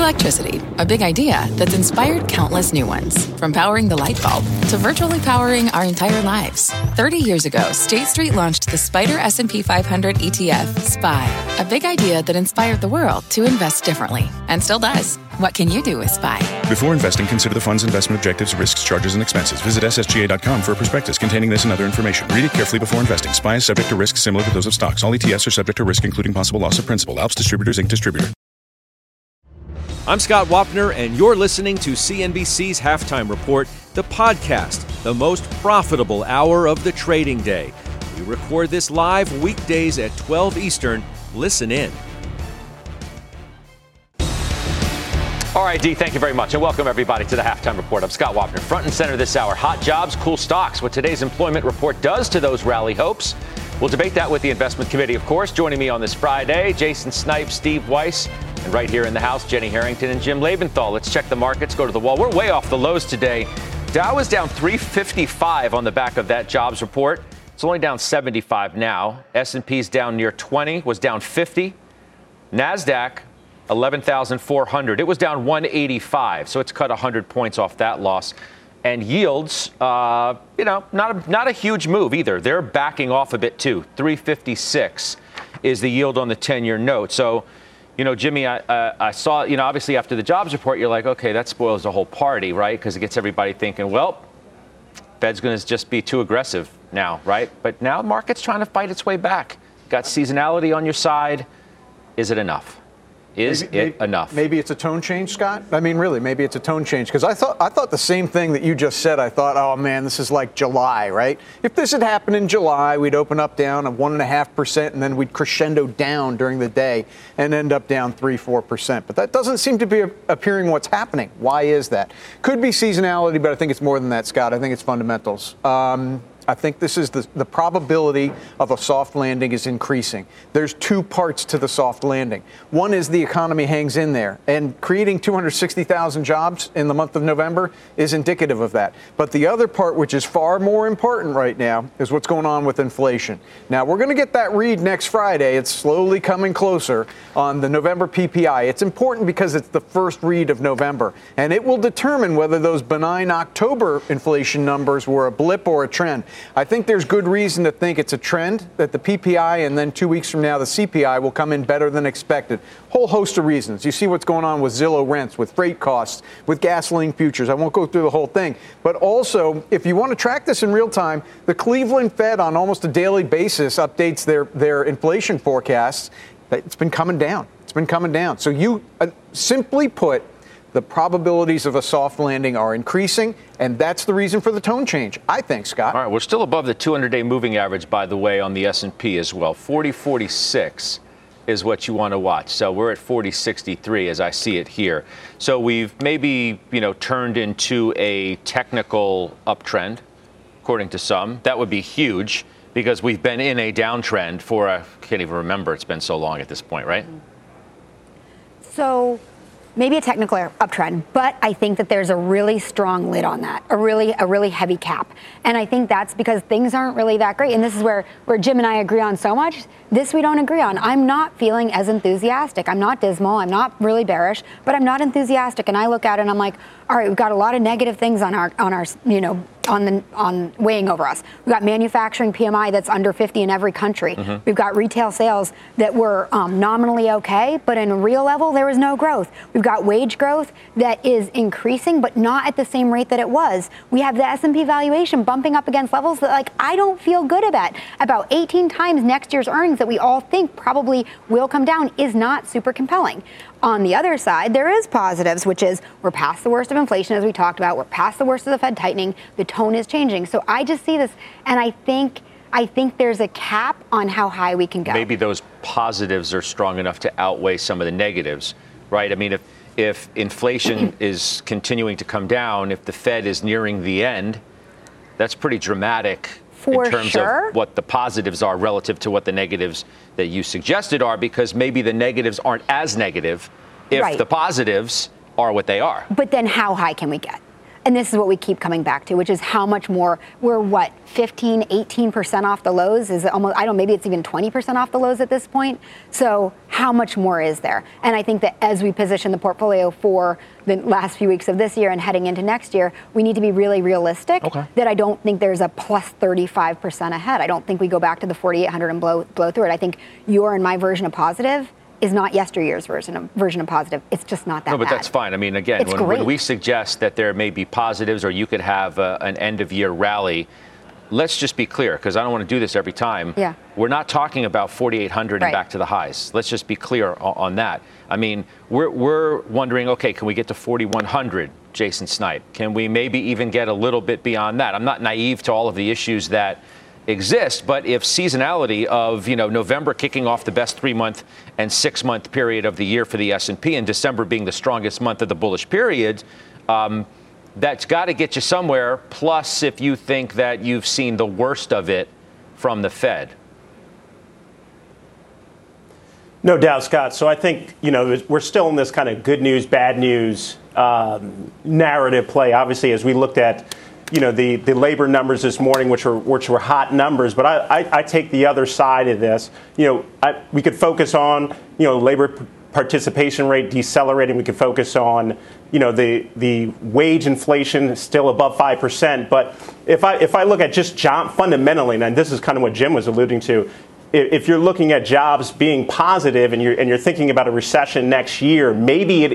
Electricity, a big idea that's inspired countless new ones. From powering the light bulb to virtually powering our entire lives. 30 years ago, State Street launched the SPDR S&P 500 ETF, SPY. A big idea that inspired the world to invest differently. And still does. What can you do with SPY? Before investing, consider the fund's investment objectives, risks, charges, and expenses. Visit ssga.com for a prospectus containing this and other information. Read it carefully before investing. SPY is subject to risks similar to those of stocks. All ETFs are subject to risk, including possible loss of principal. Alps Distributors, Inc. Distributor. I'm Scott Wapner, and you're listening to CNBC's Halftime Report, the podcast, the most profitable hour of the trading day. We record this live weekdays at 12 Eastern. Listen in. All right, Dee, thank you very much, and welcome everybody to the Halftime Report. I'm Scott Wapner. Front and center this hour, hot jobs, cool stocks, what today's employment report does to those rally hopes. We'll debate that with the investment committee, of course. Joining me on this Friday, Jason Snipes, Steve Weiss, and right here in the house, Jenny Harrington and Jim Lebenthal. Let's check the markets, go to the wall. We're way off the lows today. Dow is down 355 on the back of that jobs report. It's only down 75 now. S&P's down near 20, was down 50. NASDAQ, 11,400. It was down 185, so it's cut 100 points off that loss. And yields, not a huge move either. They're backing off a bit too. 356 is the yield on the 10-year note. So, Jimmy, I saw, obviously after the jobs report, you're like, okay, that spoils the whole party, right? Because it gets everybody thinking, well, Fed's going to just be too aggressive now, right? But now the market's trying to fight its way back. Got seasonality on your side. Is it enough? Is it enough? Maybe it's a tone change, Scott. I mean, really, maybe it's a tone change. Because I thought the same thing that you just said. I thought, oh, man, this is like July, right? If this had happened in July, we'd open up down 1.5%, and then we'd crescendo down during the day and end up down 3-4%. But that doesn't seem to be appearing what's happening. Why is that? Could be seasonality, but I think it's more than that, Scott. I think it's fundamentals. I think this is the probability of a soft landing is increasing. There's two parts to the soft landing. One is the economy hangs in there, and creating 260,000 jobs in the month of November is indicative of that. But the other part, which is far more important right now, is what's going on with inflation. Now, we're going to get that read next Friday. It's slowly coming closer on the November PPI. It's important because it's the first read of November, and it will determine whether those benign October inflation numbers were a blip or a trend. I think there's good reason to think it's a trend, that the PPI and then 2 weeks from now the CPI will come in better than expected. Whole host of reasons. You see what's going on with Zillow rents, with freight costs, with gasoline futures. I won't go through the whole thing. But also, if you want to track this in real time, the Cleveland Fed on almost a daily basis updates their inflation forecasts. It's been coming down. It's been coming down. So you simply put, the probabilities of a soft landing are increasing, and that's the reason for the tone change, I think, Scott. All right, we're still above the 200-day moving average, by the way, on the S&P as well. 40.46 is what you want to watch. So we're at 40.63 as I see it here. So we've maybe, turned into a technical uptrend, according to some. That would be huge because we've been in a downtrend for, I can't even remember, it's been so long at this point, right? So maybe a technical uptrend, but I think that there's a really strong lid on that, a really heavy cap. And I think that's because things aren't really that great. And this is where Jim and I agree on so much. This we don't agree on. I'm not feeling as enthusiastic. I'm not dismal. I'm not really bearish, but I'm not enthusiastic. And I look at it and I'm like, all right, we've got a lot of negative things on weighing over us. We've got manufacturing PMI that's under 50 in every country. Mm-hmm. We've got retail sales that were nominally okay, but in a real level, there was no growth. We've got wage growth that is increasing, but not at the same rate that it was. We have the S&P valuation bumping up against levels that, I don't feel good about 18 times next year's earnings that we all think probably will come down is not super compelling. On the other side, there is positives, which is we're past the worst of inflation, as we talked about. We're past the worst of the Fed tightening. The tone is changing. So I just see this, and I think there's a cap on how high we can go. Maybe those positives are strong enough to outweigh some of the negatives, right? I mean, if inflation is continuing to come down, if the Fed is nearing the end, that's pretty dramatic in terms of what the positives are relative to what the negatives that you suggested are, because maybe the negatives aren't as negative if the positives are what they are. But then how high can we get? And this is what we keep coming back to, which is how much more. We're 15, 18% off the lows? Is it almost, I don't know, maybe it's even 20% off the lows at this point. So how much more is there? And I think that as we position the portfolio for the last few weeks of this year and heading into next year, we need to be really realistic that I don't think there's a plus 35% ahead. I don't think we go back to the 4,800 and blow through it. I think your and my version of positive is not yesteryear's version of positive. It's just not that bad. No, but that's fine. I mean, again, when we suggest that there may be positives or you could have an end-of-year rally, let's just be clear, because I don't want to do this every time. Yeah. We're not talking about 4,800 and back to the highs. Let's just be clear on that. I mean, we're wondering, okay, can we get to 4,100, Jason Snipe? Can we maybe even get a little bit beyond that? I'm not naive to all of the issues that exist, but if seasonality of November kicking off the best 3-month and 6-month period of the year for the S&P and December being the strongest month of the bullish period, that's got to get you somewhere. Plus, if you think that you've seen the worst of it from the Fed. No doubt, Scott. So I think we're still in this kind of good news, bad news narrative play. Obviously, as we looked at the labor numbers this morning, which were hot numbers, but I take the other side of this. We could focus on labor participation rate decelerating. We could focus on the wage inflation still above 5%. But if I look at just job fundamentally, and this is kind of what Jim was alluding to, if you're looking at jobs being positive and you're thinking about a recession next year, maybe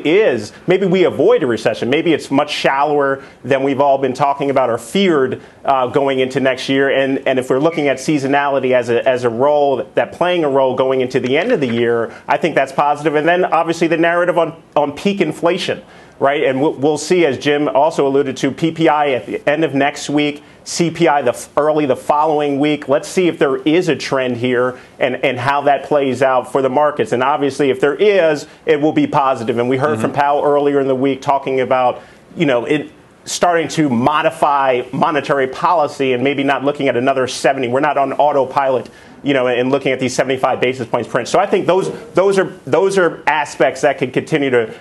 we avoid a recession. Maybe it's much shallower than we've all been talking about or feared going into next year. And if we're looking at seasonality as a role, that playing a role going into the end of the year, I think that's positive. And then obviously the narrative on peak inflation, right? And we'll see, as Jim also alluded to, PPI at the end of next week, CPI early the following week. Let's see if there is a trend here and how that plays out for the markets. And obviously, if there is, it will be positive. And we heard from Powell earlier in the week talking about, it starting to modify monetary policy and maybe not looking at another 70. We're not on autopilot, and looking at these 75 basis points print. So I think those are aspects that could continue to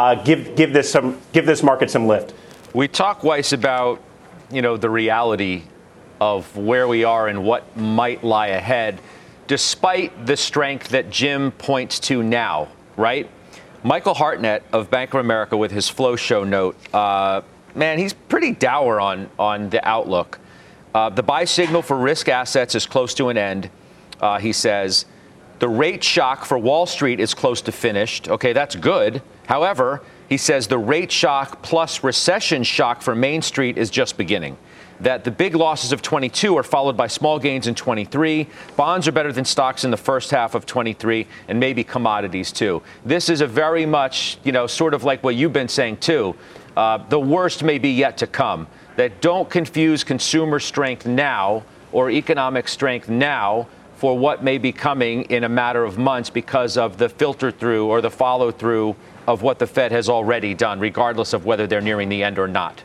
give this market some lift. We talk, Weiss, about the reality of where we are and what might lie ahead, despite the strength that Jim points to now, right? Michael Hartnett of Bank of America with his Flow Show note, man, he's pretty dour on the outlook. The buy signal for risk assets is close to an end, he says. The rate shock for Wall Street is close to finished. Okay, that's good. However, he says the rate shock plus recession shock for Main Street is just beginning. That the big losses of 22 are followed by small gains in 23. Bonds are better than stocks in the first half of 23, and maybe commodities too. This is a very much, sort of like what you've been saying too. The worst may be yet to come. That don't confuse consumer strength now or economic strength now for what may be coming in a matter of months because of the filter through or the follow through of what the Fed has already done, regardless of whether they're nearing the end or not.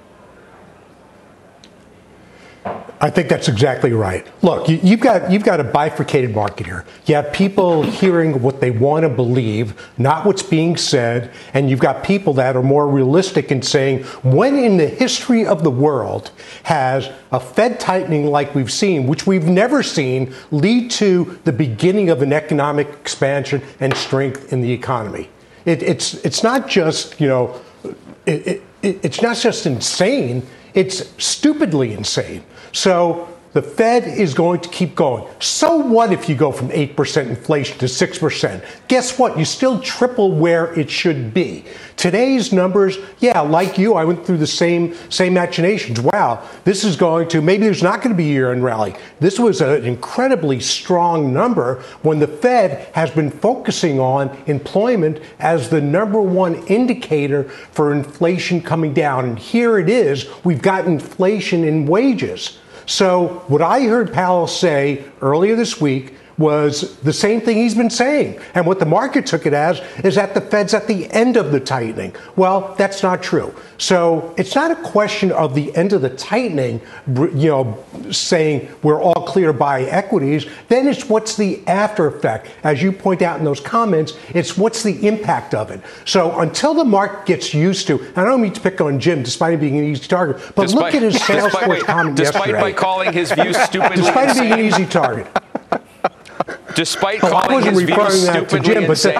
I think that's exactly right. Look, you've got a bifurcated market here. You have people hearing what they want to believe, not what's being said, and you've got people that are more realistic in saying, when in the history of the world has a Fed tightening like we've seen, which we've never seen, lead to the beginning of an economic expansion and strength in the economy? It's not just, it's not just insane, it's stupidly insane. So the Fed is going to keep going. So what if you go from 8% inflation to 6%? Guess what? You still triple where it should be. Today's numbers, yeah, like you, I went through the same machinations. Wow, this is going to, maybe there's not going to be a year-end rally. This was an incredibly strong number when the Fed has been focusing on employment as the number one indicator for inflation coming down. And here it is, we've got inflation in wages. So what I heard Powell say earlier this week was the same thing he's been saying. And what the market took it as is that the Fed's at the end of the tightening. Well, that's not true. So it's not a question of the end of the tightening, saying we're all clear to buy equities. Then it's what's the after effect. As you point out in those comments, it's what's the impact of it. So until the market gets used to, and I don't mean to pick on Jim, despite him being an easy target, but look at his Salesforce comment yesterday. Despite by calling his views stupidly despite insane. being an easy target. Despite calling his views stupidly insane.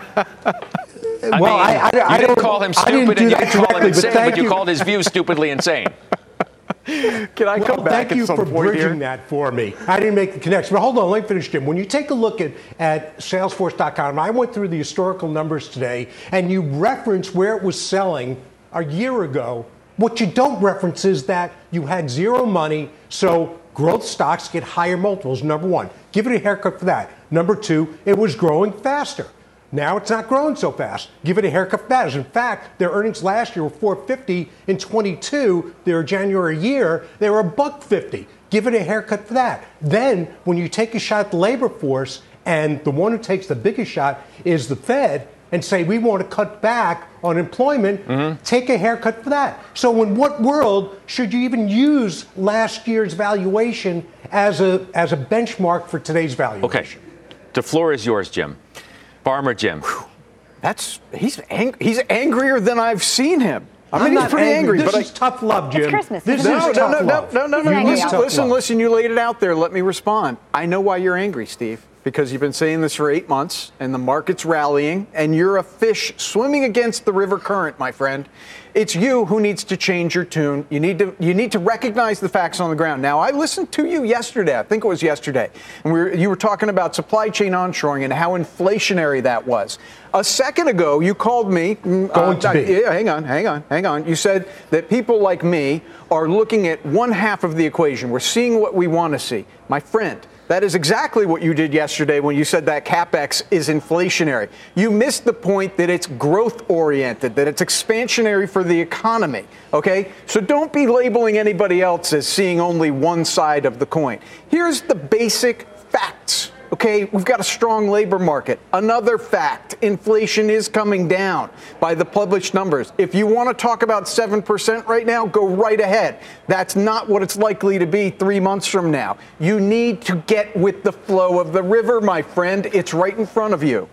I didn't call him stupid and you didn't call him insane, but you called his views stupidly insane. Can I come back at some point here? Thank you for bridging that for me. I didn't make the connection. But hold on, let me finish, Jim. When you take a look at Salesforce.com, I went through the historical numbers today, and you reference where it was selling a year ago. What you don't reference is that you had zero money, so growth stocks get higher multiples, number one. Give it a haircut for that. Number two, it was growing faster. Now it's not growing so fast. Give it a haircut for that. As in fact, their earnings last year were $4.50. In 22, their January year, they were $1.50. Give it a haircut for that. Then, when you take a shot at the labor force, and the one who takes the biggest shot is the Fed, and say we want to cut back on employment, take a haircut for that. So in what world should you even use last year's valuation as a benchmark for today's valuation? Okay. The floor is yours, Jim. Farmer Jim. He's angrier than I've seen him. I mean, he's pretty angry. This is tough love, Jim. It's Christmas. This is tough love. No. Listen, you laid it out there. Let me respond. I know why you're angry, Steve. Because you've been saying this for 8 months, and the market's rallying, and you're a fish swimming against the river current, my friend. It's you who needs to change your tune. You need to recognize the facts on the ground. Now, I listened to you yesterday. I think it was yesterday, and you were talking about supply chain onshoring and how inflationary that was. A second ago, you called me. Hang on. You said that people like me are looking at one half of the equation. We're seeing what we want to see, my friend. That is exactly what you did yesterday when you said that CapEx is inflationary. You missed the point that it's growth-oriented, that it's expansionary for the economy, okay? So don't be labeling anybody else as seeing only one side of the coin. Here's the basic facts, okay? We've got a strong labor market. Another fact, inflation is coming down by the published numbers. If you want to talk about 7% right now, go right ahead. That's not what it's likely to be 3 months from now. You need to get with the flow of the river, my friend. It's right in front of you.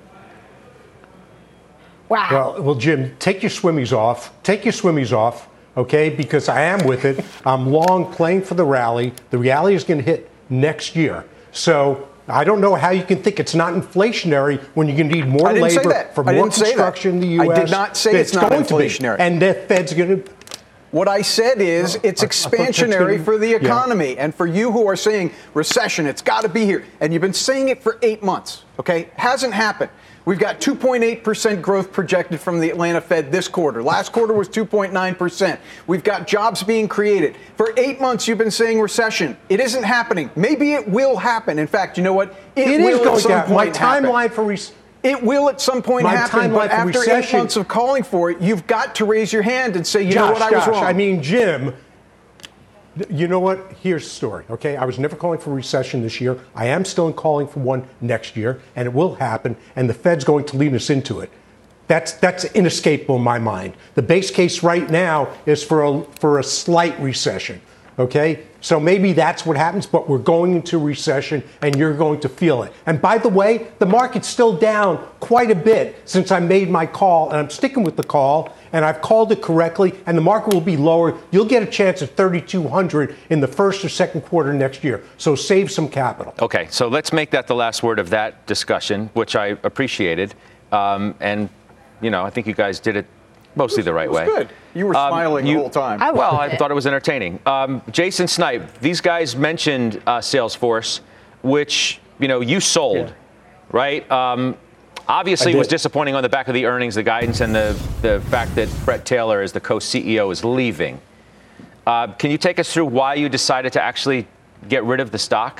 Wow. Well, Jim, take your swimmies off, okay? Because I am with it. I'm long playing for the rally. The rally is going to hit next year. So I don't know how you can think it's not inflationary when you're going to need more labor for more construction in the U.S. I did not say it's not inflationary. And the Fed's going to... What I said is it's expansionary for the economy. Yeah. And for you who are saying recession, it's got to be here. And you've been saying it for 8 months, okay? Hasn't happened. We've got 2.8% growth projected from the Atlanta Fed this quarter. Last quarter was 2.9%. We've got jobs being created. For 8 months, you've been saying recession. It isn't happening. Maybe it will happen. In fact, you know what? It will at some point happen. My timeline for it will at some point happen, but after recession, 8 months of calling for it, you've got to raise your hand and say, you know what, I was wrong. I mean, Jim, you know what? Here's the story, okay? I was never calling for recession this year. I am still calling for one next year, and it will happen, and the Fed's going to lead us into it. That's inescapable in my mind. The base case right now is for a slight recession, okay? So maybe that's what happens, but we're going into recession, and you're going to feel it. And by the way, the market's still down quite a bit since I made my call, and I'm sticking with the call, and I've called it correctly, and the market will be lower. You'll get a chance at 3,200 in the first or second quarter next year. So save some capital. Okay, so let's make that the last word of that discussion, which I appreciated. And, you know, I think you guys did it mostly the right way. Good. You were smiling the whole time. I thought it was entertaining. Jason Snipe, these guys mentioned Salesforce, which, you know, you sold, right? Obviously, it was disappointing on the back of the earnings, the guidance, and the fact that Bret Taylor, as the co-CEO, is leaving. Can you take us through why you decided to actually get rid of the stock?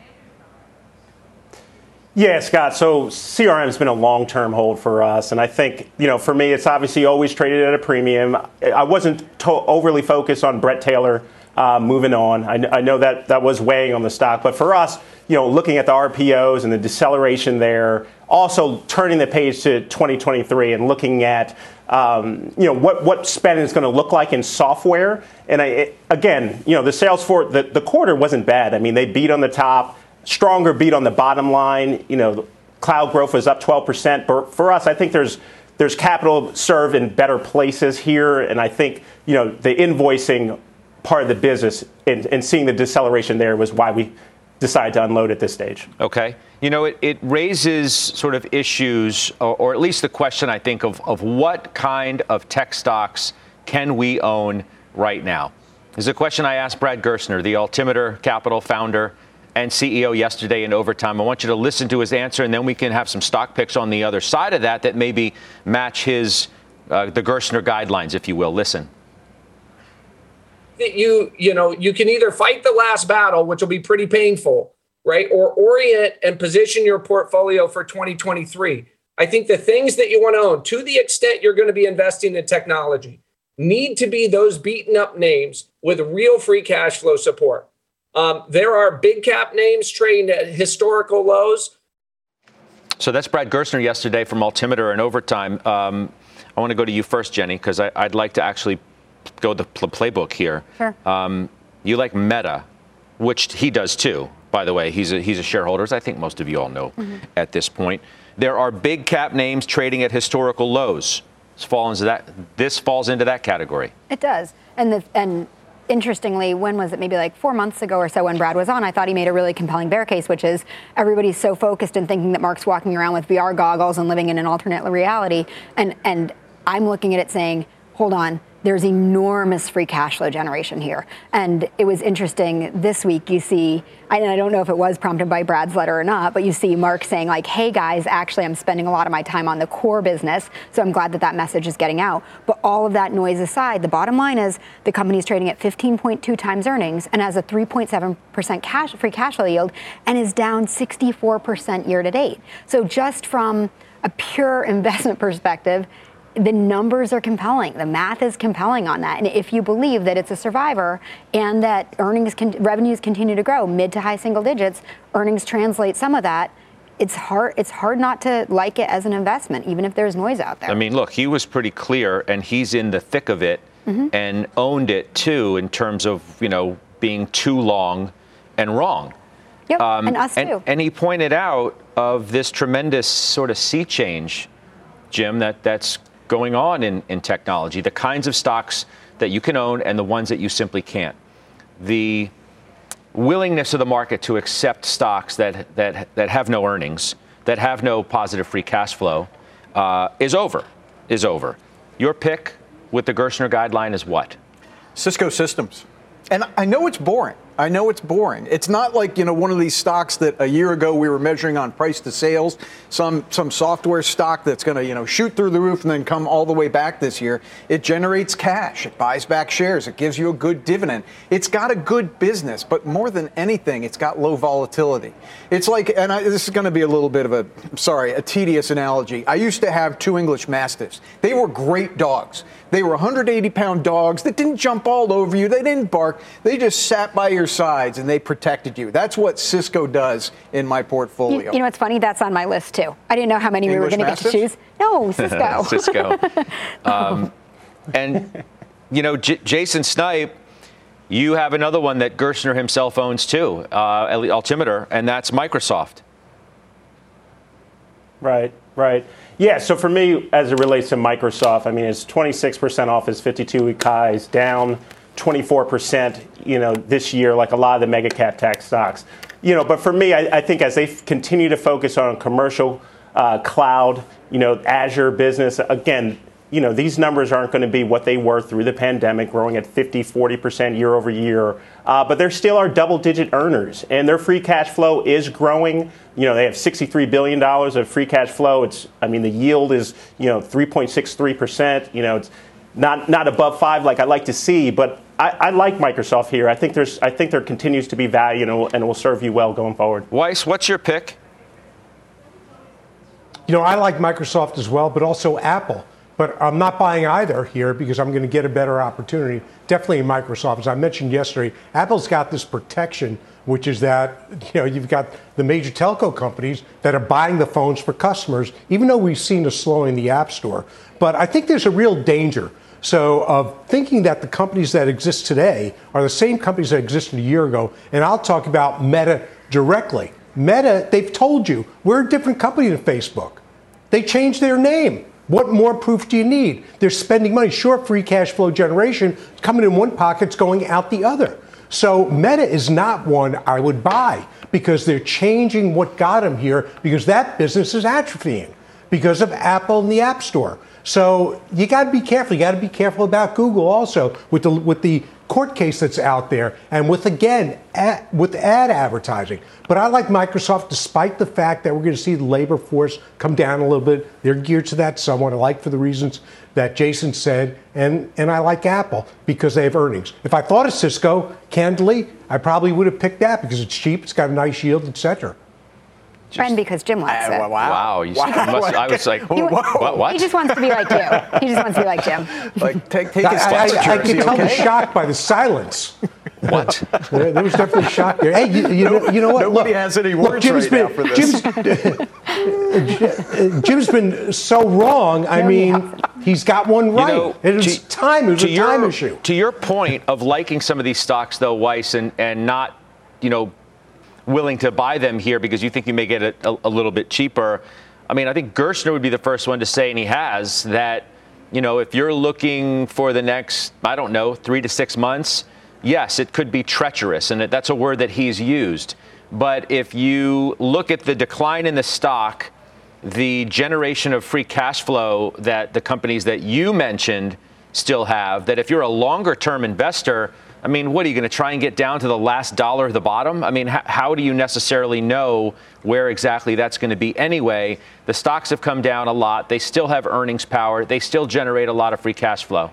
Yeah, Scott. So CRM has been a long-term hold for us. And I think, you know, for me, it's obviously always traded at a premium. I wasn't overly focused on Bret Taylor moving on. I know that was weighing on the stock, but for us, looking at the RPOs and the deceleration there, also turning the page to 2023 and looking at what spend is going to look like in software. And again, the sales for the quarter wasn't bad. I mean, they beat on the top, stronger beat on the bottom line. Cloud growth was up 12%. But for us, I think there's capital served in better places here, and I think the invoicing part of the business and seeing the deceleration there was why we decided to unload at this stage. Okay. It raises sort of issues, or at least the question, I think, of what kind of tech stocks can we own right now? This is a question I asked Brad Gerstner, the Altimeter Capital founder and CEO, yesterday in Overtime. I want you to listen to his answer, and then we can have some stock picks on the other side of that maybe match his the Gerstner guidelines, if you will. Listen. You can either fight the last battle, which will be pretty painful, right? Or orient and position your portfolio for 2023. I think the things that you want to own, to the extent you're going to be investing in technology, need to be those beaten up names with real free cash flow support. There are big cap names trading at historical lows. So that's Brad Gerstner yesterday from Altimeter and Overtime. I want to go to you first, Jenny, because I'd like to actually go the playbook here. Sure. You like Meta, which he does too, by the way. He's a shareholder, as I think most of you all know at this point. There are big cap names trading at historical lows. This falls into that category. It does. And interestingly, when was it? Maybe like 4 months ago or so when Brad was on, I thought he made a really compelling bear case, which is everybody's so focused and thinking that Mark's walking around with VR goggles and living in an alternate reality. And I'm looking at it saying, hold on, there's enormous free cash flow generation here. And it was interesting this week, you see, and I don't know if it was prompted by Brad's letter or not, but you see Mark saying like, hey guys, actually I'm spending a lot of my time on the core business. So I'm glad that message is getting out. But all of that noise aside, the bottom line is the company's trading at 15.2 times earnings and has a 3.7% free cash flow yield and is down 64% year to date. So just from a pure investment perspective, the numbers are compelling. The math is compelling on that. And if you believe that it's a survivor and that revenues continue to grow mid to high single digits, earnings translate some of that, it's hard not to like it as an investment, even if there's noise out there. I mean, look, he was pretty clear, and he's in the thick of it and owned it too in terms of, being too long and wrong. Yep, and us too. And he pointed out of this tremendous sort of sea change, Jim, that's going on in technology, the kinds of stocks that you can own and the ones that you simply can't. The willingness of the market to accept stocks that have no earnings, that have no positive free cash flow, is over. Your pick with the Gerstner guideline is what? Cisco Systems. And I know it's boring. It's not like, one of these stocks that a year ago we were measuring on price to sales, some software stock that's going to, shoot through the roof and then come all the way back this year. It generates cash. It buys back shares. It gives you a good dividend. It's got a good business, but more than anything, it's got low volatility. It's like, this is going to be a little bit of a tedious analogy. I used to have 2 English Mastiffs. They were great dogs. They were 180-pound dogs that didn't jump all over you. They didn't bark. They just sat by your sides and they protected you. That's what Cisco does in my portfolio. You know what's funny? That's on my list too. I didn't know how many English we were going to get to choose. No, Cisco. Cisco. And Jason Snipe, you have another one that Gerstner himself owns too, Altimeter, and that's Microsoft. Right. Yeah, so for me, as it relates to Microsoft, I mean, it's 26% off its 52-week highs, down 24%, this year, like a lot of the mega cap tech stocks. But for me, I think as they continue to focus on commercial cloud, Azure business, again, these numbers aren't going to be what they were through the pandemic, growing at 40% year over year. But there still are double-digit earners, and their free cash flow is growing. They have $63 billion of free cash flow. The yield is, 3.63%. It's not above 5 like I like to see, but I like Microsoft here. I think there continues to be value and will serve you well going forward. Weiss, what's your pick? I like Microsoft as well, but also Apple. But I'm not buying either here because I'm going to get a better opportunity, definitely in Microsoft. As I mentioned yesterday, Apple's got this protection, which is that, you've got the major telco companies that are buying the phones for customers, even though we've seen a slowing in the App Store. But I think there's a real danger. So of thinking that the companies that exist today are the same companies that existed a year ago. And I'll talk about Meta directly. Meta, they've told you, we're a different company than Facebook. They changed their name. What more proof do you need? They're spending money. Sure, free cash flow generation coming in one pocket, it's going out the other. So Meta is not one I would buy because they're changing what got them here because that business is atrophying because of Apple and the App Store. So you got to be careful. You got to be careful about Google also with the court case that's out there and with ad advertising. But I like Microsoft despite the fact that we're going to see the labor force come down a little bit. They're geared to that somewhat. I like for the reasons that Jason said. And I like Apple because they have earnings. If I thought of Cisco, candidly, I probably would have picked that because it's cheap, it's got a nice yield, etc. And because Jim likes it. Wow. I was like, what? He just wants to be like you. He just wants to be like Jim. Like, take his sponsor. I can tell the shock by the silence. What? There was definitely shock there. Hey, you know what? Nobody has any words now for this. Jim's been so wrong. I mean, he's got one right. It was time. It was a time issue. To your point of liking some of these stocks, though, Weiss, and not, willing to buy them here because you think you may get it a little bit cheaper. I mean, I think Gerstner would be the first one to say, and he has, that, if you're looking for the next, 3 to 6 months, yes, it could be treacherous, and that's a word that he's used. But if you look at the decline in the stock, the generation of free cash flow that the companies that you mentioned still have, that if you're a longer-term investor, I mean, what are you going to try and get down to the last dollar of the bottom? I mean, how do you necessarily know where exactly that's going to be anyway? The stocks have come down a lot. They still have earnings power. They still generate a lot of free cash flow.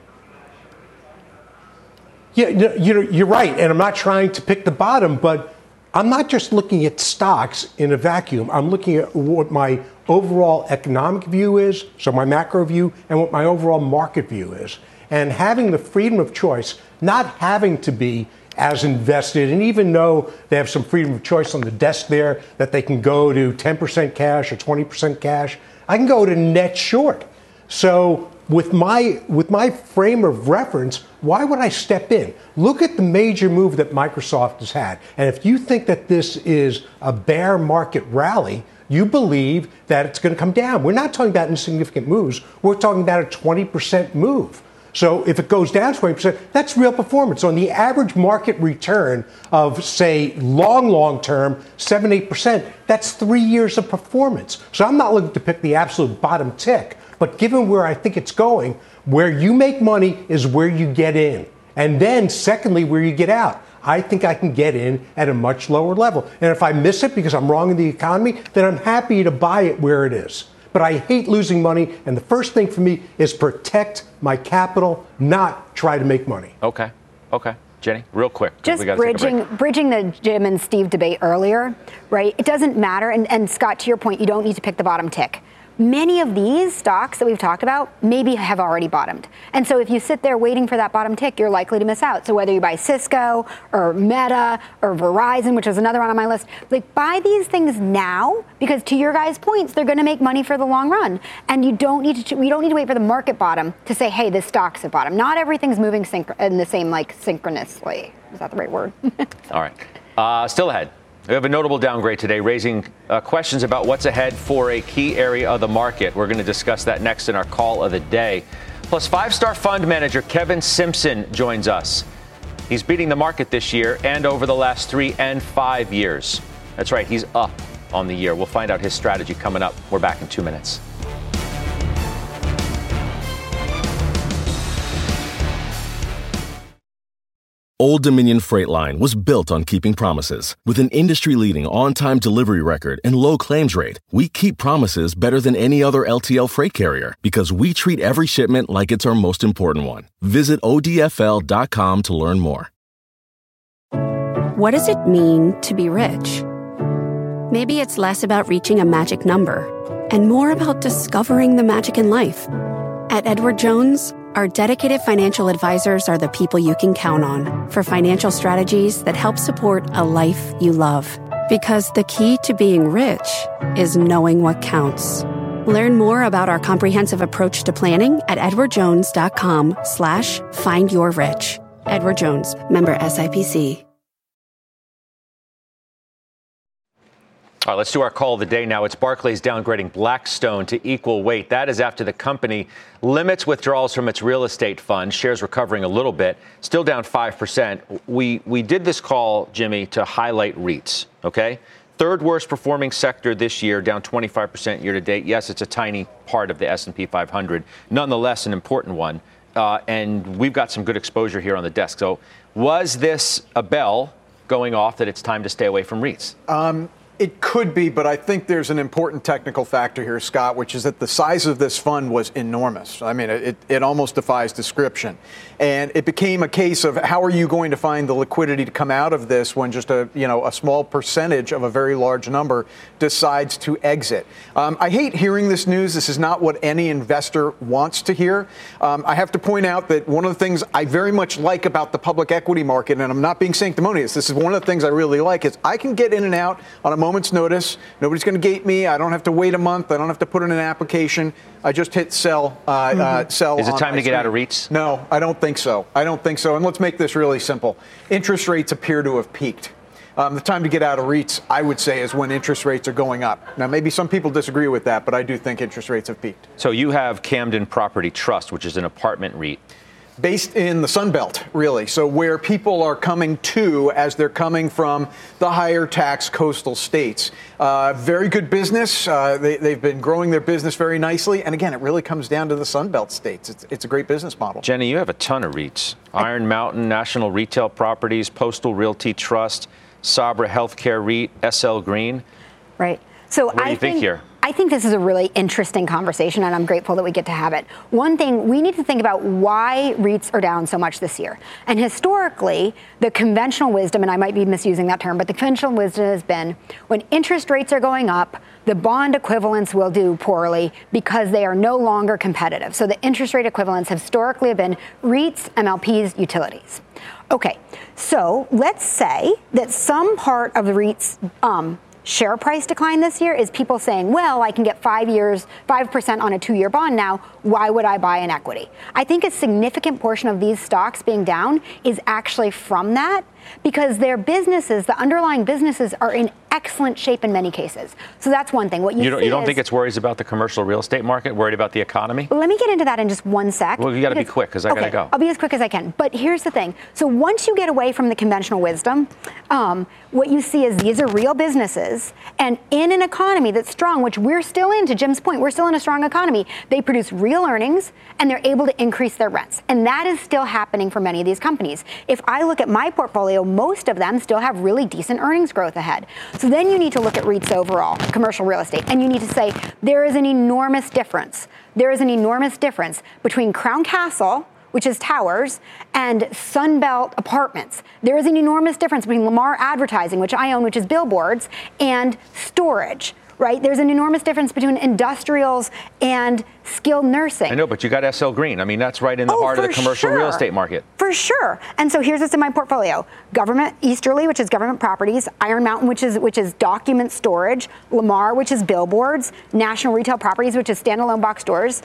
Yeah, you're right. And I'm not trying to pick the bottom, but I'm not just looking at stocks in a vacuum. I'm looking at what my overall economic view is, so my macro view, and what my overall market view is. And having the freedom of choice, not having to be as invested, and even though they have some freedom of choice on the desk there, that they can go to 10% cash or 20% cash, I can go to net short. So with my frame of reference, why would I step in? Look at the major move that Microsoft has had. And if you think that this is a bear market rally, you believe that it's going to come down. We're not talking about insignificant moves. We're talking about a 20% move. So if it goes down 20%, that's real performance. On the average market return of, say, long term, 7-8%, that's 3 years of performance. So I'm not looking to pick the absolute bottom tick. But given where I think it's going, where you make money is where you get in. And then, secondly, where you get out. I think I can get in at a much lower level. And if I miss it because I'm wrong in the economy, then I'm happy to buy it where it is. But I hate losing money, and the first thing for me is protect my capital, not try to make money. Okay. Jenny, real quick. Just bridging the Jim and Steve debate earlier, right? It doesn't matter, and Scott, to your point, you don't need to pick the bottom tick. Many of these stocks that we've talked about maybe have already bottomed. And so if you sit there waiting for that bottom tick, you're likely to miss out. So whether you buy Cisco or Meta or Verizon, which is another one on my list, buy these things now because to your guys' points, they're going to make money for the long run. And we don't need to wait for the market bottom to say, hey, this stock's at bottom. Not everything's moving in the same synchronously. Is that the right word? All right. Still ahead. We have a notable downgrade today, raising questions about what's ahead for a key area of the market. We're going to discuss that next in our call of the day. Plus, five-star fund manager Kevin Simpson joins us. He's beating the market this year and over the last 3 and 5 years. That's right, he's up on the year. We'll find out his strategy coming up. We're back in 2 minutes. Old Dominion Freight Line was built on keeping promises. With an industry-leading on-time delivery record and low claims rate, we keep promises better than any other LTL freight carrier because we treat every shipment like it's our most important one. Visit odfl.com to learn more. What does it mean to be rich? Maybe it's less about reaching a magic number and more about discovering the magic in life. At Edward Jones, our dedicated financial advisors are the people you can count on for financial strategies that help support a life you love. Because the key to being rich is knowing what counts. Learn more about our comprehensive approach to planning at edwardjones.com/findyourrich. Edward Jones, member SIPC. All right, let's do our call of the day now. It's Barclays downgrading Blackstone to equal weight. That is after the company limits withdrawals from its real estate fund. Shares recovering a little bit, still down 5%. We did this call, Jimmy, to highlight REITs, okay? Third worst performing sector this year, down 25% year to date. Yes, it's a tiny part of the S&P 500. Nonetheless, an important one. And we've got some good exposure here on the desk. So was this a bell going off that it's time to stay away from REITs? It could be, but I think there's an important technical factor here, Scott, which is that the size of this fund was enormous. I mean, it almost defies description. And it became a case of how are you going to find the liquidity to come out of this when just a small percentage of a very large number decides to exit. I hate hearing this news. This is not what any investor wants to hear. I have to point out that one of the things I very much like about the public equity market, and I'm not being sanctimonious, this is one of the things I really like, is I can get in and out on a moment's notice. Nobody's going to gate me. I don't have to wait a month. I don't have to put in an application. I just hit sell. Sell. Is it time to get out of REITs? No, I don't think so. And let's make this really simple. Interest rates appear to have peaked. The time to get out of REITs, I would say, is when interest rates are going up. Now, maybe some people disagree with that, but I do think interest rates have peaked. So you have Camden Property Trust, which is an apartment REIT. Based in the Sun Belt, really. So where people are coming to as they're coming from the higher tax coastal states. Very good business. They've been growing their business very nicely. And again, it really comes down to the Sun Belt states. It's a great business model. Jenny, you have a ton of REITs. Iron Mountain, National Retail Properties, Postal Realty Trust, Sabra Healthcare REIT, SL Green. Right. So what do you think here? I think this is a really interesting conversation, and I'm grateful that we get to have it. One thing, we need to think about why REITs are down so much this year. And historically, the conventional wisdom, and I might be misusing that term, but the conventional wisdom has been when interest rates are going up, the bond equivalents will do poorly because they are no longer competitive. So the interest rate equivalents historically have been REITs, MLPs, utilities. Okay, so let's say that some part of the REITs share price decline this year is people saying, well, I can get 5% on a 2-year bond now. Why would I buy an equity? I think a significant portion of these stocks being down is actually from that because their businesses, the underlying businesses, are in excellent shape in many cases. So that's one thing. What you don't think it's worries about the commercial real estate market, worried about the economy? Let me get into that in just one sec. Well, you got to be quick because I got to go. I'll be as quick as I can. But here's the thing. So once you get away from the conventional wisdom, what you see is these are real businesses. And in an economy that's strong, which we're still in, to Jim's point, we're still in a strong economy, they produce real earnings and they're able to increase their rents. And that is still happening for many of these companies. If I look at my portfolio, most of them still have really decent earnings growth ahead. So then you need to look at REITs overall, commercial real estate, and you need to say there is an enormous difference. There is an enormous difference between Crown Castle, which is towers, and Sunbelt Apartments. There is an enormous difference between Lamar Advertising, which I own, which is billboards, and storage. Right? There's an enormous difference between industrials and skilled nursing. I know, but you got SL Green. I mean, that's right in the heart of the commercial real estate market. For sure. And so here's what's in my portfolio. Government Easterly, which is government properties, Iron Mountain, which is document storage, Lamar, which is billboards, National Retail Properties, which is standalone box stores,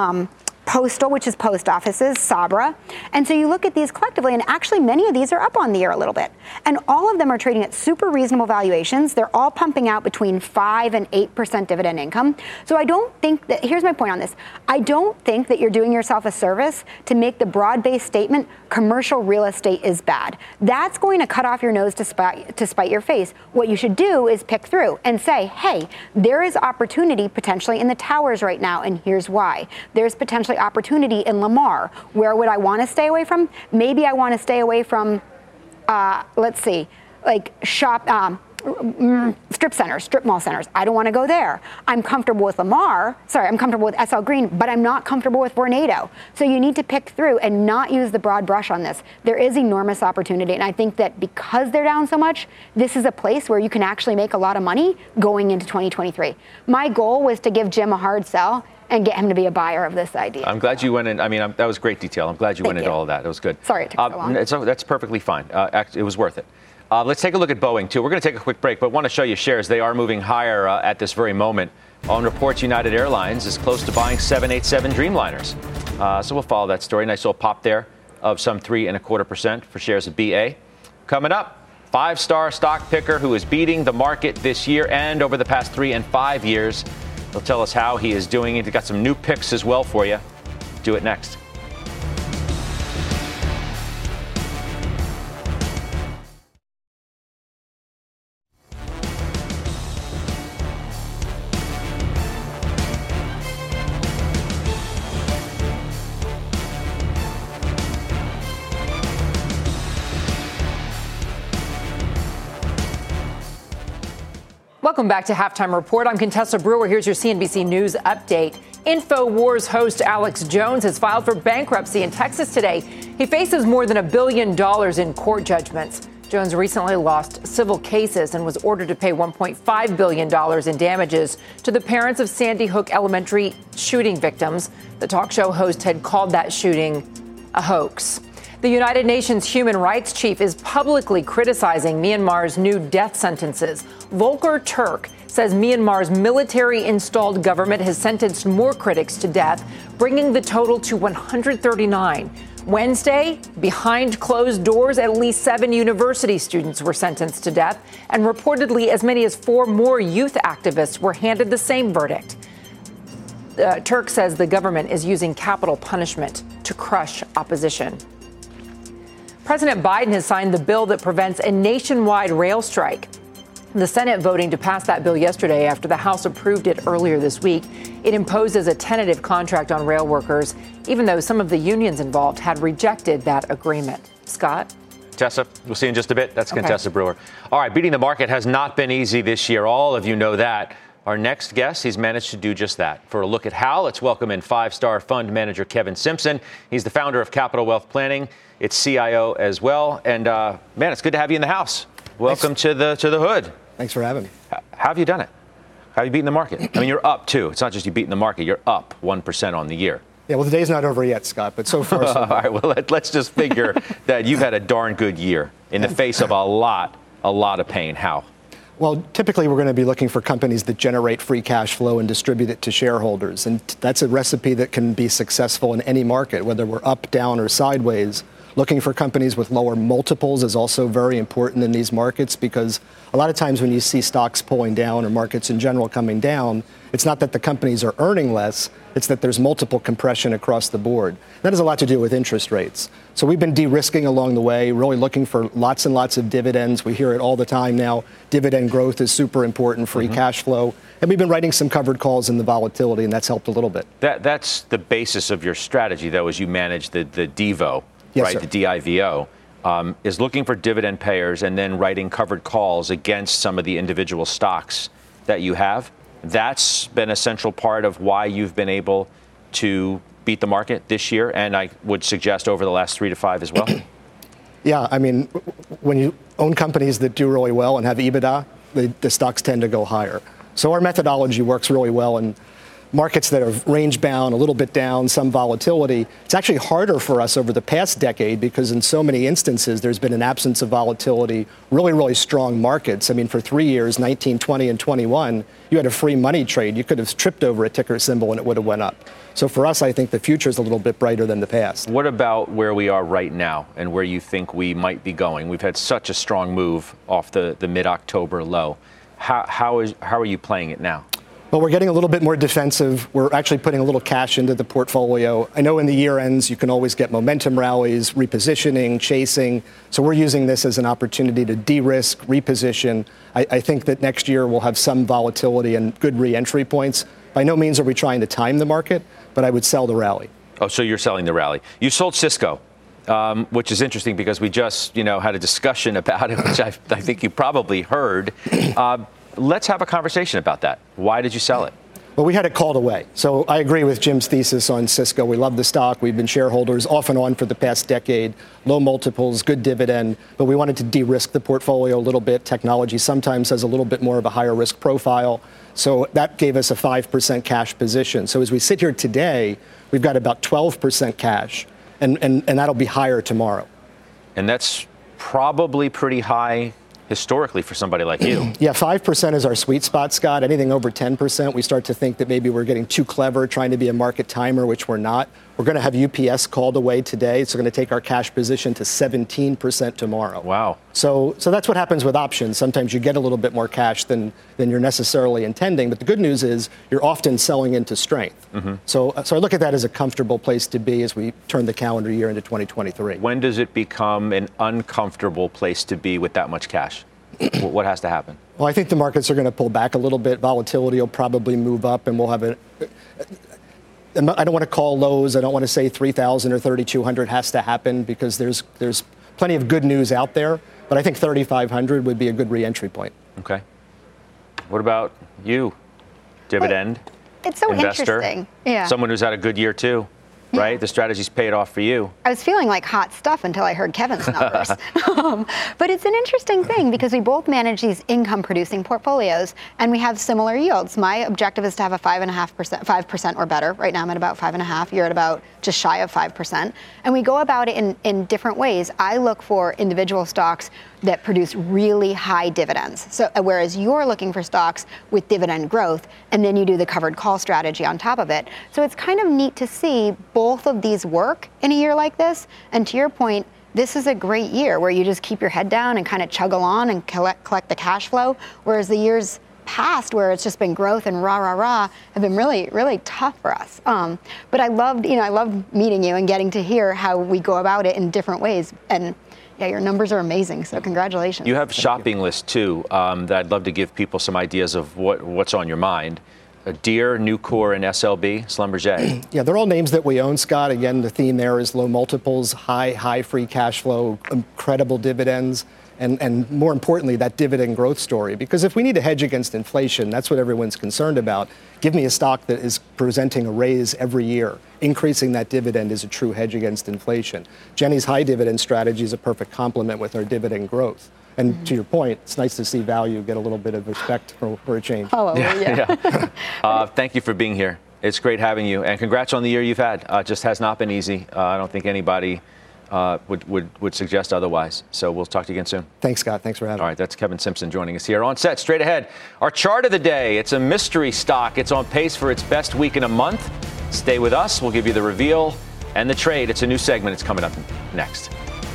Postal, which is post offices, Sabra. And so you look at these collectively, and actually many of these are up on the year a little bit. And all of them are trading at super reasonable valuations. They're all pumping out between 5 and 8% dividend income. So I don't think that, here's my point on this. I don't think that you're doing yourself a service to make the broad-based statement, commercial real estate is bad. That's going to cut off your nose to spite your face. What you should do is pick through and say, hey, there is opportunity potentially in the towers right now, and here's why. There's potentially opportunity in Lamar. Where would I want to stay away from? Maybe I want to stay away from, strip centers, strip mall centers. I don't want to go there. I'm comfortable with I'm comfortable with SL Green, but I'm not comfortable with Vornado. So you need to pick through and not use the broad brush on this. There is enormous opportunity, and I think that because they're down so much, this is a place where you can actually make a lot of money going into 2023. My goal was to give Jim a hard sell and get him to be a buyer of this idea. I'm glad you went in. I mean, that was great detail. I'm glad you went into all of that. It was good. Sorry it took so long. That's perfectly fine. It was worth it. Let's take a look at Boeing, too. We're going to take a quick break, but want to show you shares. They are moving higher at this very moment. On reports, United Airlines is close to buying 787 Dreamliners. So we'll follow that story. Nice little pop there of some 3.25% for shares of BA. Coming up, 5-star stock picker who is beating the market this year and over the past 3 and 5 years. He'll tell us how he is doing it. He's got some new picks as well for you. Do it next. Welcome back to Halftime Report. I'm Contessa Brewer. Here's your CNBC News update. InfoWars host Alex Jones has filed for bankruptcy in Texas today. He faces more than $1 billion in court judgments. Jones recently lost civil cases and was ordered to pay $1.5 billion in damages to the parents of Sandy Hook Elementary shooting victims. The talk show host had called that shooting a hoax. The United Nations human rights chief is publicly criticizing Myanmar's new death sentences. Volker Turk says Myanmar's military-installed government has sentenced more critics to death, bringing the total to 139. Wednesday, behind closed doors, at least 7 university students were sentenced to death, and reportedly as many as 4 more youth activists were handed the same verdict. Turk says the government is using capital punishment to crush opposition. President Biden has signed the bill that prevents a nationwide rail strike. The Senate voting to pass that bill yesterday after the House approved it earlier this week. It imposes a tentative contract on rail workers, even though some of the unions involved had rejected that agreement. Scott? Tessa, we'll see you in just a bit. That's okay. Contessa Brewer. All right, beating the market has not been easy this year. All of you know that. Our next guest, he's managed to do just that. For a look at how, let's welcome in 5-star fund manager Kevin Simpson. He's the founder of Capital Wealth Planning. It's CIO as well. And, man, it's good to have you in the house. Welcome to the hood. Thanks for having me. How have you done it? How have you beaten the market? I mean, you're up, too. It's not just you beating the market. You're up 1% on the year. Yeah, well, the day's not over yet, Scott, but so far, so good. All right, well, let's just figure that you've had a darn good year in the face of a lot of pain. How? Well, typically we're going to be looking for companies that generate free cash flow and distribute it to shareholders. And that's a recipe that can be successful in any market, whether we're up, down, or sideways. Looking for companies with lower multiples is also very important in these markets because a lot of times when you see stocks pulling down or markets in general coming down, it's not that the companies are earning less, it's that there's multiple compression across the board. That has a lot to do with interest rates. So we've been de-risking along the way, really looking for lots and lots of dividends. We hear it all the time now. Dividend growth is super important, free cash flow. And we've been writing some covered calls in the volatility, and that's helped a little bit. That's the basis of your strategy, though, as you manage the DIVO. Yes, right, sir. the DIVO, is looking for dividend payers and then writing covered calls against some of the individual stocks that you have. That's been a central part of why you've been able to beat the market this year, and I would suggest over the last 3 to 5 as well. Yeah, I mean, when you own companies that do really well and have EBITDA, the stocks tend to go higher. So our methodology works really well in markets that are range bound, a little bit down, some volatility. It's actually harder for us over the past decade because in so many instances there's been an absence of volatility, really, really strong markets. I mean, for 3 years, 19, 20, and 21, you had a free money trade. You could have tripped over a ticker symbol and it would have went up. So for us, I think the future is a little bit brighter than the past. What about where we are right now and where you think we might be going? We've had such a strong move off the mid-October low. How are you playing it now? Well, we're getting a little bit more defensive. We're actually putting a little cash into the portfolio. I know in the year ends, you can always get momentum rallies, repositioning, chasing. So we're using this as an opportunity to de-risk, reposition. I think that next year we'll have some volatility and good re-entry points. By no means are we trying to time the market, but I would sell the rally. Oh, so you're selling the rally. You sold Cisco which is interesting because we just, had a discussion about it, which I think you probably heard. Let's have a conversation about that. Why did you sell it? Well, we had it called away. So I agree with Jim's thesis on Cisco. We love the stock. We've been shareholders off and on for the past decade. Low multiples, good dividend. But we wanted to de-risk the portfolio a little bit. Technology sometimes has a little bit more of a higher risk profile. So that gave us a 5% cash position. So as we sit here today, we've got about 12% cash. And that'll be higher tomorrow. And that's probably pretty high historically for somebody like you. Yeah, 5% is our sweet spot, Scott. Anything over 10%, we start to think that maybe we're getting too clever trying to be a market timer, which we're not. We're going to have UPS called away today. It's going to take our cash position to 17% tomorrow. Wow. So that's what happens with options. Sometimes you get a little bit more cash than you're necessarily intending. But the good news is you're often selling into strength. Mm-hmm. So I look at that as a comfortable place to be as we turn the calendar year into 2023. When does it become an uncomfortable place to be with that much cash? What has to happen? Well, I think the markets are going to pull back a little bit. Volatility will probably move up, and we'll have I don't want to call lows. I don't want to say 3,000 or 3,200 has to happen because there's plenty of good news out there. But I think 3,500 would be a good re-entry point. Okay. What about you, dividend It's so investor? Interesting. Yeah. Someone who's had a good year too. Right? The strategy's paid off for you. I was feeling like hot stuff until I heard Kevin's numbers. But it's an interesting thing because we both manage these income-producing portfolios, and we have similar yields. My objective is to have a 5% or better. Right now I'm at about 5.5%. You're at about just shy of 5%. And we go about it in different ways. I look for individual stocks that produce really high dividends. So whereas you're looking for stocks with dividend growth, and then you do the covered call strategy on top of it. So it's kind of neat to see both of these work in a year like this. And to your point, this is a great year where you just keep your head down and kind of chug along and collect the cash flow. Whereas the years past, where it's just been growth and rah, have been really, really tough for us. But I loved meeting you and getting to hear how we go about it in different ways. And yeah, your numbers are amazing, so congratulations. You have shopping list too that I'd love to give people some ideas of what's on your mind. Deere, Nucor, and SLB, Schlumberger. Yeah, they're all names that we own, Scott. Again, the theme there is low multiples, high free cash flow, incredible dividends, and more importantly, that dividend growth story. Because if we need to hedge against inflation, that's what everyone's concerned about. Give me a stock that is presenting a raise every year. Increasing that dividend is a true hedge against inflation. Jenny's high dividend strategy is a perfect complement with our dividend growth. And to your point, it's nice to see value get a little bit of respect for a change. Oh, yeah. Thank you for being here. It's great having you. And congrats on the year you've had. It just has not been easy. I don't think anybody would suggest otherwise. So we'll talk to you again soon. Thanks, Scott. Thanks for having me. All right, that's Kevin Simpson joining us here on set. Straight ahead, our chart of the day. It's a mystery stock. It's on pace for its best week in a month. Stay with us. We'll give you the reveal and the trade. It's a new segment. It's coming up next.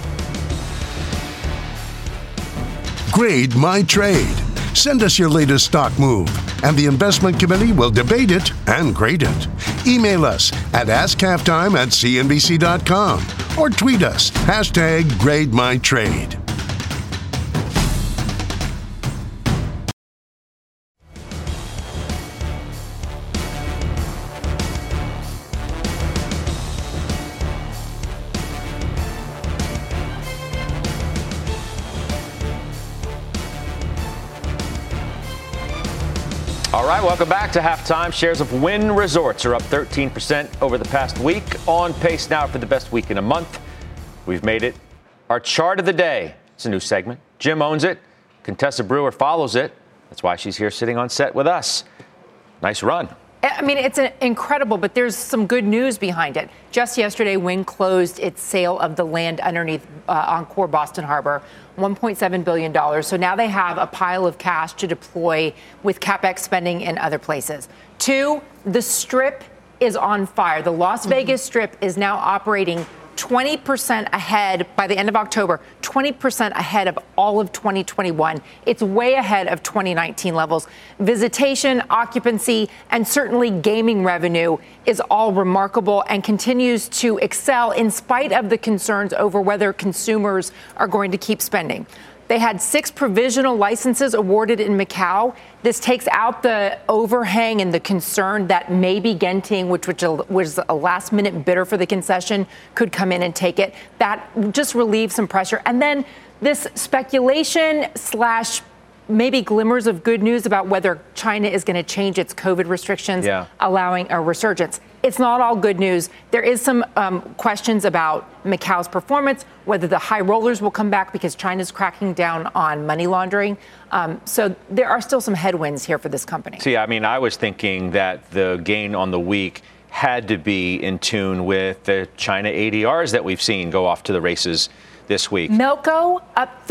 Grade My Trade. Send us your latest stock move, and the investment committee will debate it and grade it. Email us at askhalftime@cnbc.com or tweet us, #GradeMyTrade. All right, welcome back to Halftime. Shares of Wynn Resorts are up 13% over the past week, on pace now for the best week in a month. We've made it our chart of the day. It's a new segment. Jim owns it. Contessa Brewer follows it. That's why she's here sitting on set with us. Nice run. I mean, it's incredible, but there's some good news behind it. Just yesterday, Wynn closed its sale of the land underneath Encore Boston Harbor, $1.7 billion. So now they have a pile of cash to deploy with CapEx spending in other places. 2, the Strip is on fire. The Las Vegas Strip is now operating 20% ahead by the end of October, 20% ahead of all of 2021. It's way ahead of 2019 levels. Visitation, occupancy, and certainly gaming revenue is all remarkable and continues to excel in spite of the concerns over whether consumers are going to keep spending. They had 6 provisional licenses awarded in Macau. This takes out the overhang and the concern that maybe Genting, which was a last-minute bidder for the concession, could come in and take it. That just relieves some pressure. And then this speculation / maybe glimmers of good news about whether China is going to change its COVID restrictions, allowing a resurgence. It's not all good news. There is some questions about Macau's performance, whether the high rollers will come back because China's cracking down on money laundering. So there are still some headwinds here for this company. See, I mean, I was thinking that the gain on the week had to be in tune with the China ADRs that we've seen go off to the races this week. Melco up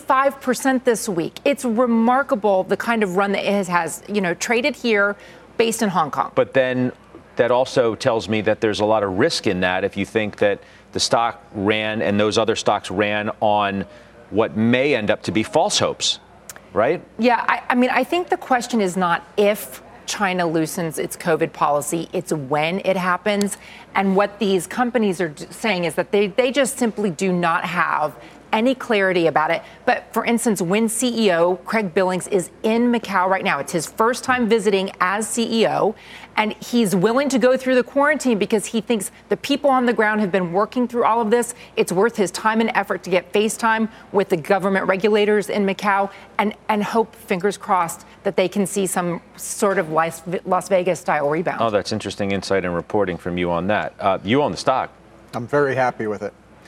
35% this week. It's remarkable the kind of run that it has, traded here based in Hong Kong. But then that also tells me that there's a lot of risk in that if you think that the stock ran and those other stocks ran on what may end up to be false hopes, right? Yeah, I think the question is not if China loosens its COVID policy, it's when it happens. And what these companies are saying is that they just simply do not have any clarity about it. But for instance, Wynn CEO Craig Billings is in Macau right now. It's his first time visiting as CEO, and he's willing to go through the quarantine because he thinks the people on the ground have been working through all of this. It's worth his time and effort to get FaceTime with the government regulators in Macau and hope, fingers crossed, that they can see some sort of Las Vegas style rebound. Oh, that's interesting insight and reporting from you on that. You own the stock. I'm very happy with it.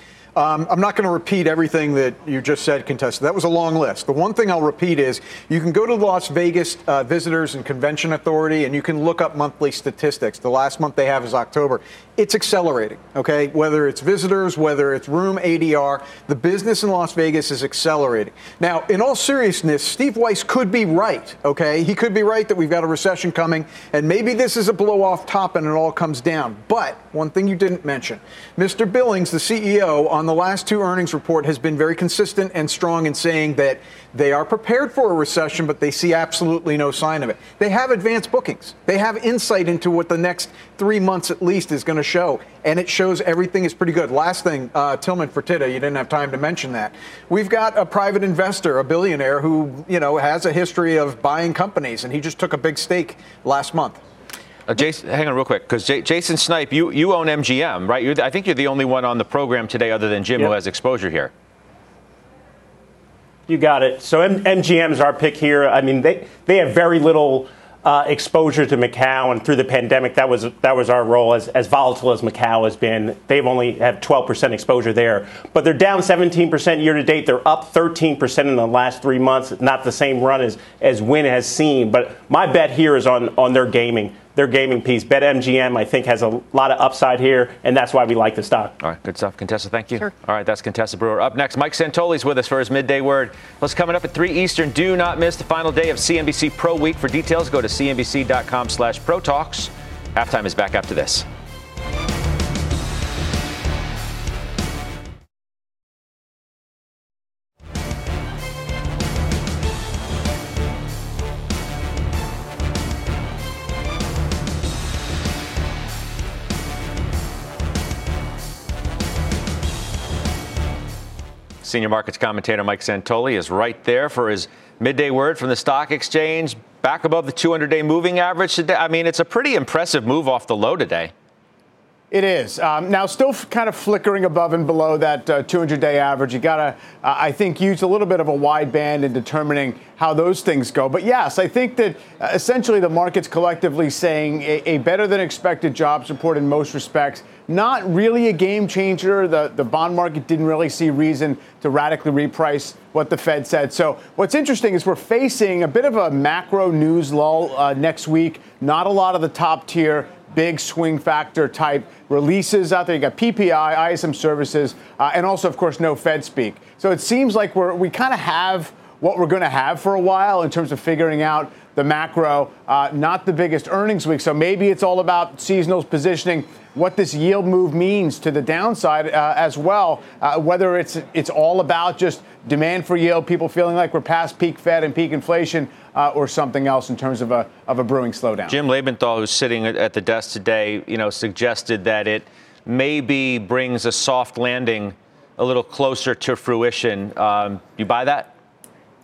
I'm not going to repeat everything that you just said, Contessa. That was a long list. The one thing I'll repeat is you can go to the Las Vegas Visitors and Convention Authority and you can look up monthly statistics. The last month they have is October. It's accelerating, okay? Whether it's visitors, whether it's room ADR, the business in Las Vegas is accelerating. Now, in all seriousness, Steve Weiss could be right, okay? He could be right that we've got a recession coming and maybe this is a blow off top and it all comes down. But one thing you didn't mention, Mr. Billings, the CEO, on the last 2 earnings report has been very consistent and strong in saying that they are prepared for a recession, but they see absolutely no sign of it. They have advanced bookings. They have insight into what the next 3 months at least is going to show, and it shows everything is pretty good. Last thing, Tillman Fertitta, you didn't have time to mention that. We've got a private investor, a billionaire who, has a history of buying companies, and he just took a big stake last month. Jason, hang on real quick, because Jason Snipe, you own MGM, right? I think you're the only one on the program today other than Jim who has exposure here. You got it. So MGM is our pick here. I mean, they have very little exposure to Macau, and through the pandemic, that was our role. As volatile as Macau has been, they've only have 12% exposure there. But they're down 17% year to date. They're up 13% in the last 3 months. Not the same run as Wynn has seen. But my bet here is on their gaming. Their gaming piece. BetMGM, I think, has a lot of upside here, and that's why we like the stock. All right, good stuff. Contessa, thank you. Sure. All right, that's Contessa Brewer. Up next, Mike Santoli's with us for his midday word. Plus, coming up at 3 Eastern, do not miss the final day of CNBC Pro Week. For details, go to cnbc.com/Pro Talks. Halftime is back after this. Senior markets commentator Mike Santoli is right there for his midday word from the stock exchange. Back above the 200-day moving average today. I mean, it's a pretty impressive move off the low today. It is. Now, still kind of flickering above and below that 200-day average. You got to, I think, use a little bit of a wide band in determining how those things go. But yes, I think that essentially the market's collectively saying a better than expected jobs report in most respects. Not really a game changer. The bond market didn't really see reason to radically reprice what the Fed said. So what's interesting is we're facing a bit of a macro news lull next week. Not a lot of the top tier big swing factor type releases out there. You got PPI, ISM services, and also, of course, no Fed speak. So it seems like we kind of have what we're going to have for a while in terms of figuring out the macro, not the biggest earnings week. So maybe it's all about seasonal positioning, what this yield move means to the downside as well, whether it's all about just demand for yield, people feeling like we're past peak Fed and peak inflation, or something else in terms of a brewing slowdown. Jim Lebenthal, who's sitting at the desk today, suggested that it maybe brings a soft landing a little closer to fruition. You buy that?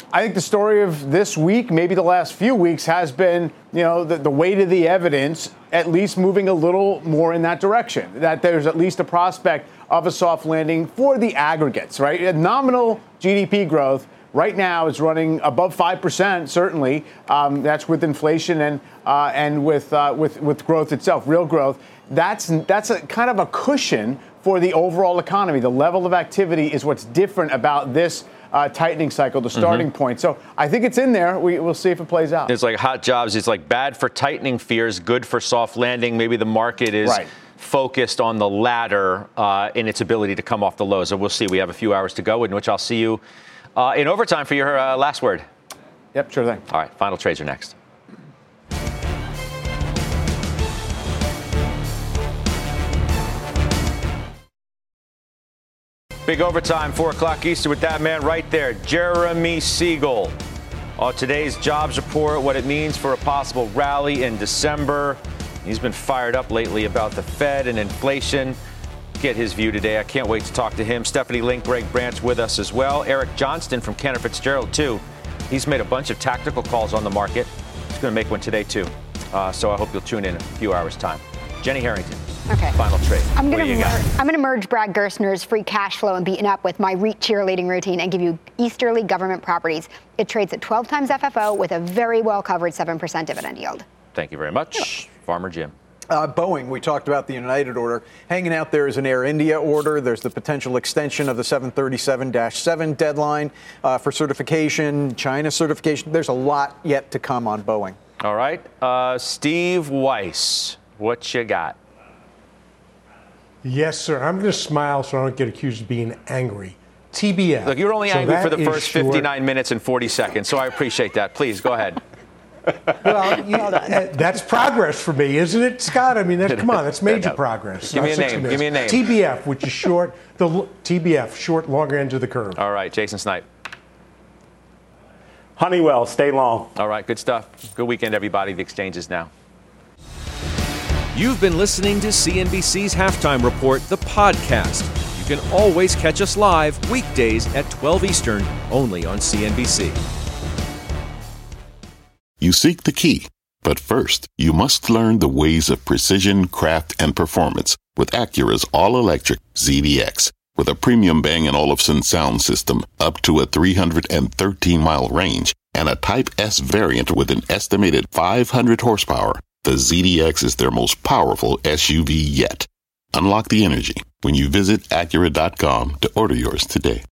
I think the story of this week, maybe the last few weeks, has been, the weight of the evidence at least moving a little more in that direction, that there's at least a prospect of a soft landing for the aggregates, right? Nominal GDP growth right now is running above 5%, certainly. That's with inflation and with growth itself, real growth. That's a kind of a cushion for the overall economy. The level of activity is what's different about this tightening cycle, the starting point. So I think it's in there. We'll see if it plays out. It's like hot jobs. It's like bad for tightening fears, good for soft landing. Maybe the market is focused on the latter in its ability to come off the lows. So we'll see. We have a few hours to go, in which I'll see you in overtime for your last word. Yep, sure thing. All right, final trades are next. Big overtime, 4 o'clock Eastern with that man right there, Jeremy Siegel. On today's jobs report, what it means for a possible rally in December. He's been fired up lately about the Fed and inflation. Get his view today. I can't wait to talk to him. Stephanie Link, Greg Branch with us as well. Eric Johnston from Cantor Fitzgerald, too. He's made a bunch of tactical calls on the market. He's going to make one today, too. So I hope you'll tune in a few hours' time. Jenny Harrington. Okay. Final trade. I'm going to merge Brad Gerstner's free cash flow and beaten up with my REIT cheerleading routine and give you Easterly Government Properties. It trades at 12 times FFO with a very well-covered 7% dividend yield. Thank you very much. Farmer Jim. Boeing, we talked about the United order. Hanging out there is an Air India order. There's the potential extension of the 737-7 deadline for certification, China certification. There's a lot yet to come on Boeing. All right. Steve Weiss, what you got? Yes, sir. I'm going to smile so I don't get accused of being angry. TBF. Look, you were only angry for the first 59 minutes and 40 seconds, so I appreciate that. Please, go ahead. Well, that's progress for me, isn't it, Scott? I mean, come on, that's major progress. Give me a name. Give me a name. TBF, which is short, TBF, short, longer end of the curve. All right, Jason Snipe. Honeywell, stay long. All right, good stuff. Good weekend, everybody. The exchange is now. You've been listening to CNBC's Halftime Report, the podcast. You can always catch us live weekdays at 12 Eastern, only on CNBC. You seek the key, but first, you must learn the ways of precision, craft, and performance with Acura's all-electric ZDX. With a premium Bang & Olufsen sound system up to a 313-mile range and a Type S variant with an estimated 500 horsepower, the ZDX is their most powerful SUV yet. Unlock the energy when you visit Acura.com to order yours today.